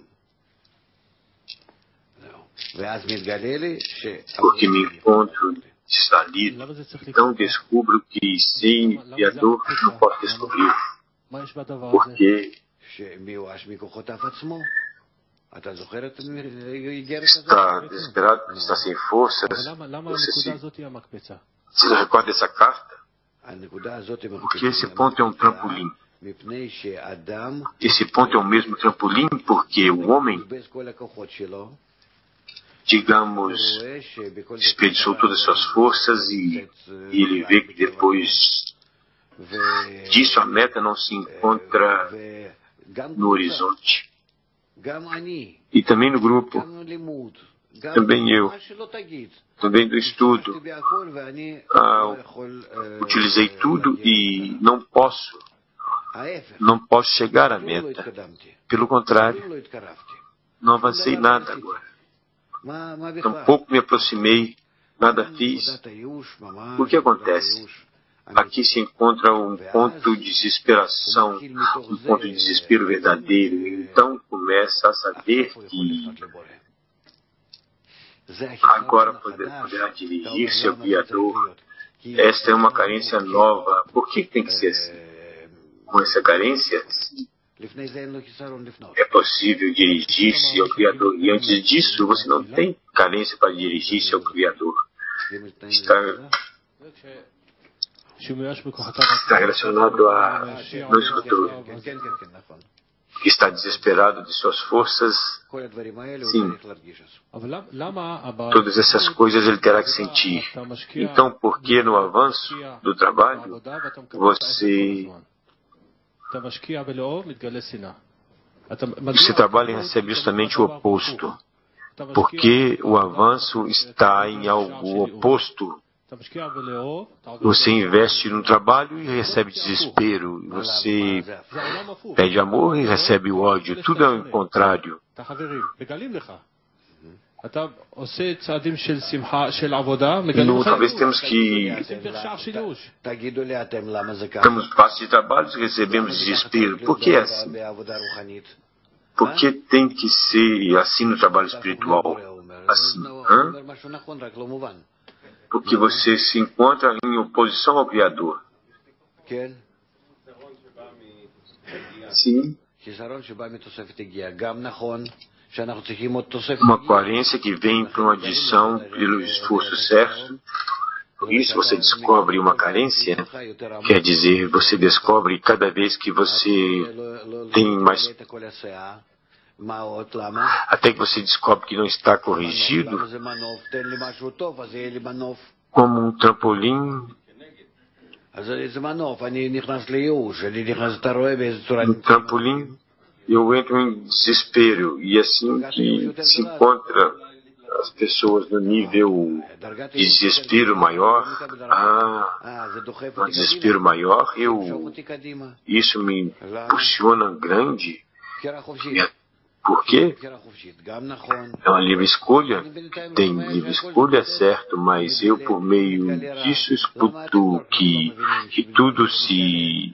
porque me encontro desvalido. Então descubro que sem enviador não posso descobrir. Porque está desesperado, está sem forças. Você se recorda dessa carta? Porque esse ponto é um trampolim. Esse ponto é o mesmo trampolim porque o homem, digamos, desperdiçou todas as suas forças e ele vê que depois disso a meta não se encontra no horizonte. E também no grupo, também eu, também do estudo, utilizei tudo e não posso chegar à meta. Pelo contrário, não avancei nada agora. Tampouco me aproximei, nada fiz. O que acontece? Aqui se encontra um ponto de desesperação, um ponto de desespero verdadeiro. Então começa a saber que agora poderá dirigir-se ao Criador. Esta é uma carência nova. Por que tem que ser assim? Com essa carência, é possível dirigir-se ao Criador. E antes disso, você não tem carência para dirigir-se ao Criador. Está relacionado a no escutou, que está desesperado de suas forças. Sim, todas essas coisas ele terá que sentir. Então, por que no avanço do trabalho você trabalha e recebe justamente o oposto? Porque o avanço está em algo oposto. Você investe no trabalho e recebe desespero. Você pede amor e recebe o ódio. Tudo é o contrário. Talvez temos que damos passos de trabalho e recebemos desespero. Por que é assim? Por que tem que ser assim no trabalho espiritual? Assim, porque você se encontra em oposição ao Criador. Sim. Uma coerência que vem para uma adição pelo esforço certo. Por isso você descobre uma carência, quer dizer, você descobre cada vez que você tem mais... Até que você descobre que não está corrigido, como um trampolim. No trampolim, eu entro em desespero, e assim que se encontra as pessoas no nível de desespero maior, um desespero maior, isso me impulsiona grande. Por quê? É uma livre escolha, tem livre escolha, certo, mas eu por meio disso escuto que tudo se...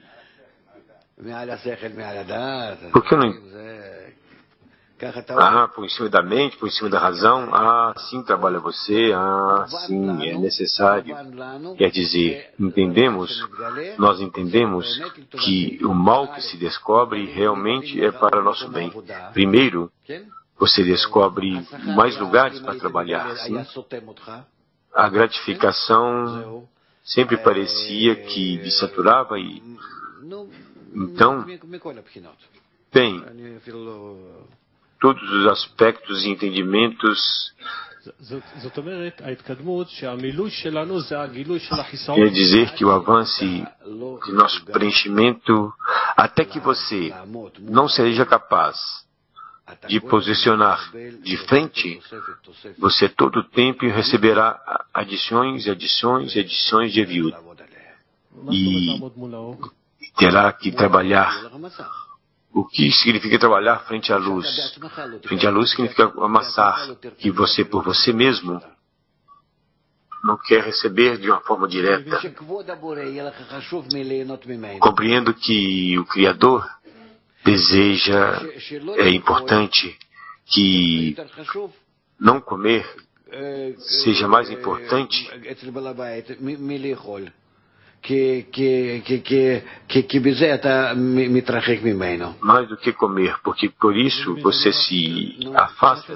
Por que eu não... por em cima da mente, por em cima da razão, sim trabalha você, sim, é necessário. Quer dizer, nós entendemos que o mal que se descobre realmente é para nosso bem. Primeiro, você descobre mais lugares para trabalhar, sim. A gratificação sempre parecia que desaturava e... Então, bem, todos os aspectos e entendimentos. Quer dizer que o avanço de nosso preenchimento, até que você não seja capaz de posicionar de frente, você todo o tempo receberá adições, adições e adições de ajuda. E terá que trabalhar. O que significa trabalhar frente à luz? Frente à luz significa amassar, que você, por você mesmo, não quer receber de uma forma direta. Compreendo que o Criador deseja, é importante que não comer seja mais importante mais do que comer, porque por isso você se afasta.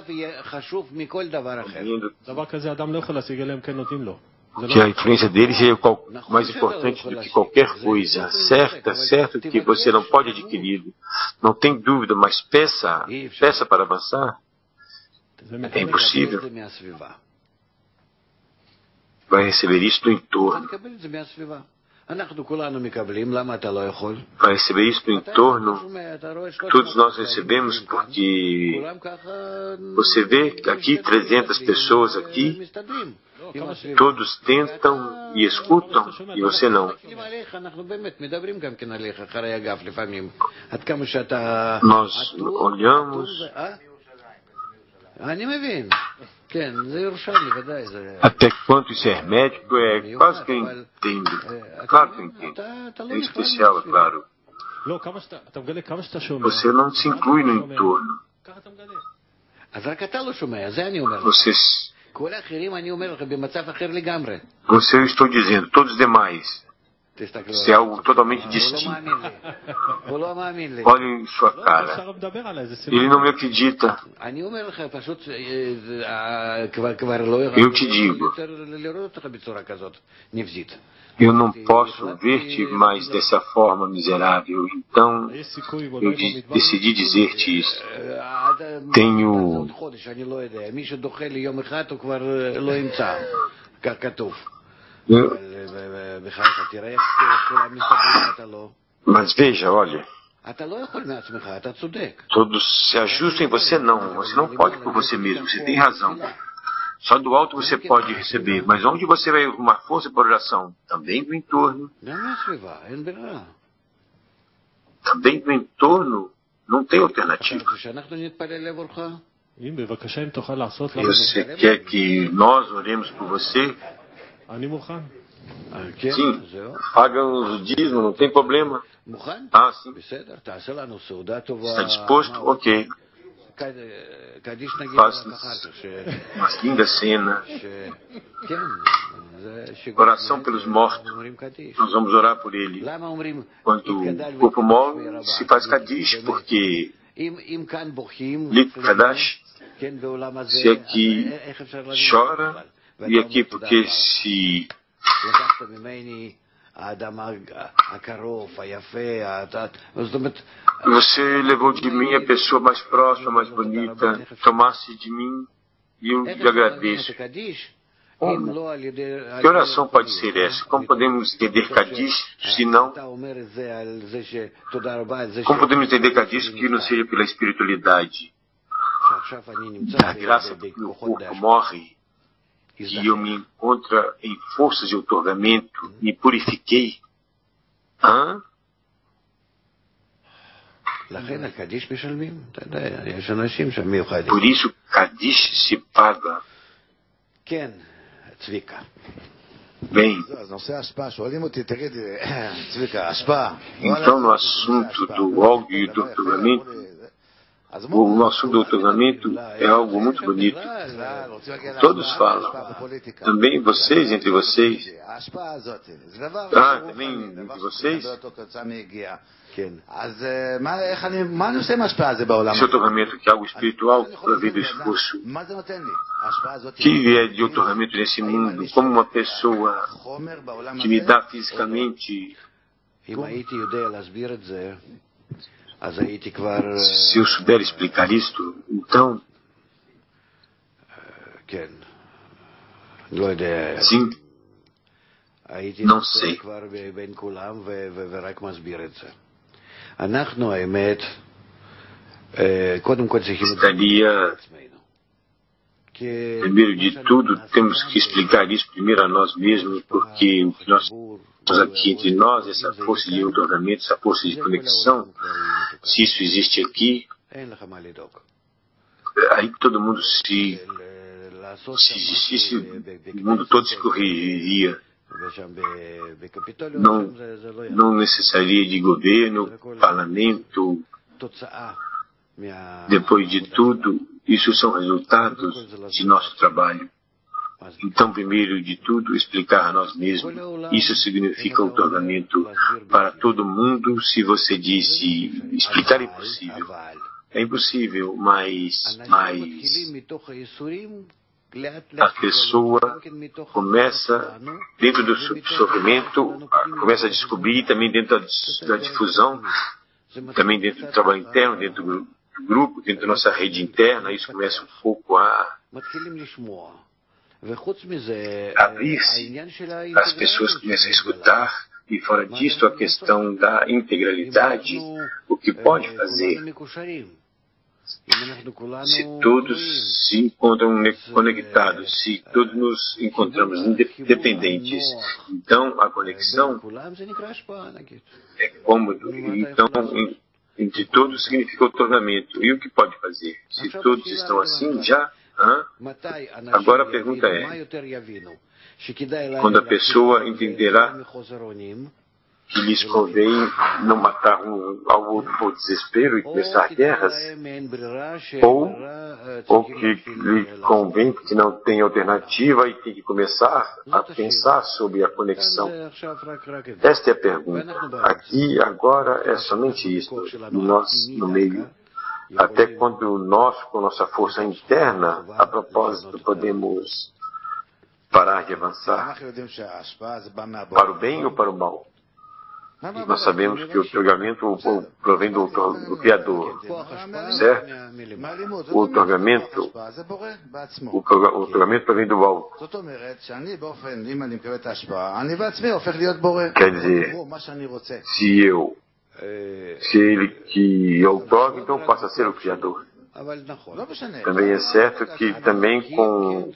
Que a influência dele seja mais importante do que qualquer coisa. Certo que você não pode adquirir, não tem dúvida, mas peça para avançar. É impossível. Vai receber isso do entorno. Vai receber isso do entorno. Todos nós recebemos porque você vê aqui 300 pessoas aqui, todos tentam e escutam e você não. Nós olhamos. Até quanto isso é hermético, é quase que eu entendo. Claro que eu entendo. É especial, é claro. Você não se inclui no entorno. Você eu estou dizendo, todos os demais. Isso é algo totalmente distinto. Olhe em sua cara. Ele não me acredita. Eu te digo. Eu não posso ver-te mais dessa forma miserável. Então, eu decidi dizer-te isso. Tenho... Mas veja, olha, todos se ajustam em você não. Você não pode por você mesmo, você tem razão. Só do alto você pode receber, mas onde você vai arrumar força para oração? Também do entorno. Também do entorno não tem alternativa. Você quer que nós oremos por você? Sim, pagam o dízimo, não tem problema. Ah, sim. Está disposto? Ok. Faça uma linda cena. Oração pelos mortos. Nós vamos orar por ele. Quando o corpo morre, se faz Kadish, porque Lik Kadash, se aqui chora, e aqui porque se você levou de mim a pessoa mais próxima, mais bonita, tomasse de mim e eu lhe agradeço. Como? Que oração pode ser essa? Como podemos entender Kadish, se não? Como podemos entender Kadish que não seja pela espiritualidade? A graça de que o corpo morre e eu me encontro em forças de outorgamento, me purifiquei. Hã? Por isso, Kadish se paga. Bem, então no assunto do óleo e do outorgamento, o assunto do outorgamento é algo muito bonito. Todos falam. Também vocês, entre vocês. Ah, também entre vocês. Esse outorgamento que é algo espiritual provém do esforço. Que é de outorgamento nesse mundo, como uma pessoa que me dá fisicamente. Se eu souber explicar isto, então. Sim. Não sei. Estaria. Primeiro de tudo, temos que explicar isso primeiro a nós mesmos, porque o que nós temos aqui entre nós, essa força de outorgamento, essa força de conexão, se isso existe aqui, aí todo mundo se existisse, o mundo todo se corrigiria. Não necessitaria de governo, parlamento. Depois de tudo, isso são resultados de nosso trabalho. Então, primeiro de tudo, explicar a nós mesmos. Isso significa outorgamento para todo mundo. Se você disse explicar é impossível. É impossível, mas a pessoa começa, dentro do sofrimento, começa a descobrir, também dentro da difusão, também dentro do trabalho interno, dentro do grupo, dentro da nossa rede interna, isso começa um pouco a abrir-se, as pessoas começam a escutar, e fora disso a questão da integralidade, o que pode fazer. Se todos se encontram conectados, se todos nos encontramos independentes, então a conexão é cômodo. Então, entre todos significa outorgamento. E o que pode fazer? Se todos estão assim, já? Agora a pergunta é, quando a pessoa entenderá que lhes convém não matar um ao outro por desespero e começar guerras, ou que lhe convém que não tem alternativa e tem que começar a pensar sobre a conexão. Esta é a pergunta. Aqui, agora, é somente isso. Nós, no meio, até quando nós, com nossa força interna, a propósito, podemos parar de avançar para o bem ou para o mal. E nós sabemos que o outorgamento provém do Criador, certo? O outorgamento provém do alto. Quer dizer, se ele que outorga, então passa a ser o Criador. Também é certo que também com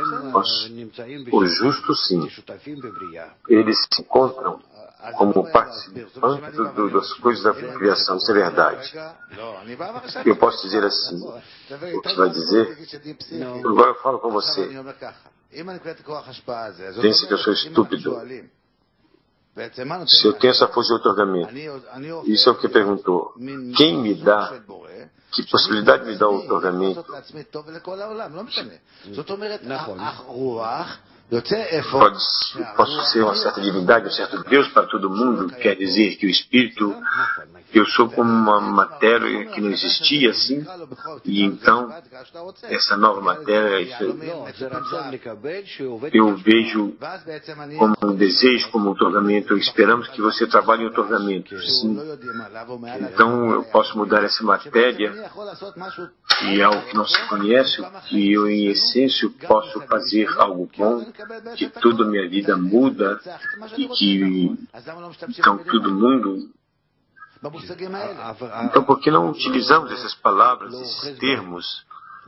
os justos, sim, eles se encontram como participantes das coisas da criação. Isso é verdade. Eu posso dizer assim, o que você vai dizer? Agora eu falo com você. Pense que eu sou estúpido. Se eu tenho essa força de outorgamento, isso é o que perguntou. Quem me dá? Que possibilidade me dá o outorgamento? Posso ser uma certa divindade, um certo Deus para todo mundo? Quer dizer que o Espírito, eu sou como uma matéria que não existia assim, e então essa nova matéria, eu vejo como um desejo, como um outorgamento. Esperamos que você trabalhe em outorgamento, sim. Então eu posso mudar essa matéria, e é algo que não se conhece, que eu em essência posso fazer algo bom, que toda a minha vida muda, e que então todo mundo. Então por que não utilizamos essas palavras, esses termos?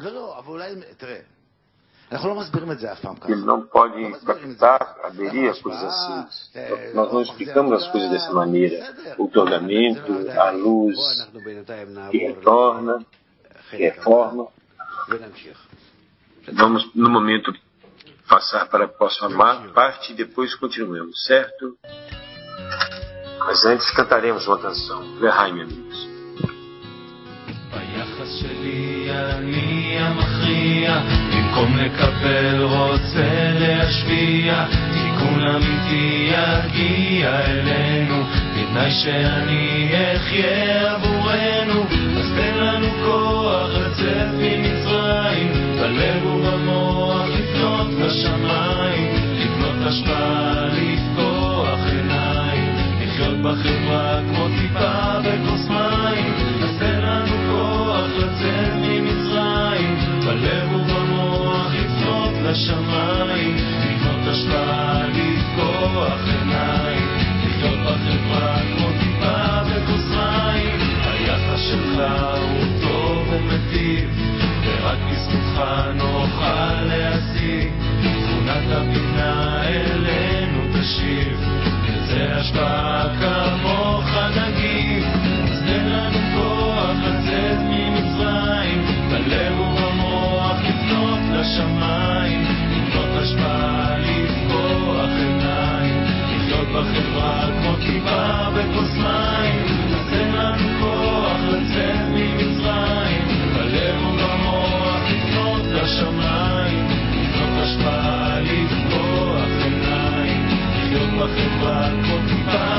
Ele não pode captar, aderir a coisas assim. Nós não explicamos as coisas dessa maneira. O outorgamento, a luz que retorna, que reforma. Vamos, no momento, passar para a próxima parte e depois continuemos, certo? Mas antes cantaremos uma canção. Lehaim, amigos. ביחס שלי אני המכריע, במקום לקבל רוצה להשפיע, תיקון אמיתי יגיע אלינו, בתנאי שאני אחיה עבורנו. אז תן לנו כוח לצאת ממצרים, בלב ובמוח לפנות לשמיים, לבנות השפעה, לפקוח עיניים, לחיות בחברה כמו טיפה בכוס מים. אז תן לנו כוח לצאת ממצרים, בלב ובמוח לפנות לשמיים, לבנות השפעה, לפקוח עיניים, לחיות בחברה כמו טיפה בכוס מים. היחס שלך הוא טוב ומטיב, ורק בזכותך נוכל להשיג, תכונת הבינה אלינו תשיב, איזה השפעה כמוך נגיב. אז תן לנו כוח לצאת ממצרים, בלב ובמוח לפנות לשמיים, לבנות השפעה, לפקוח עיניים, לחיות בחברה כמו טיפה בכוס מים. אז תן לנו כוח לצאת ממצרים, בלב ובמוח לפנות לשמיים, לבנות השפעה, לפקוח עיניים, לחיות בחברה כמו טיפה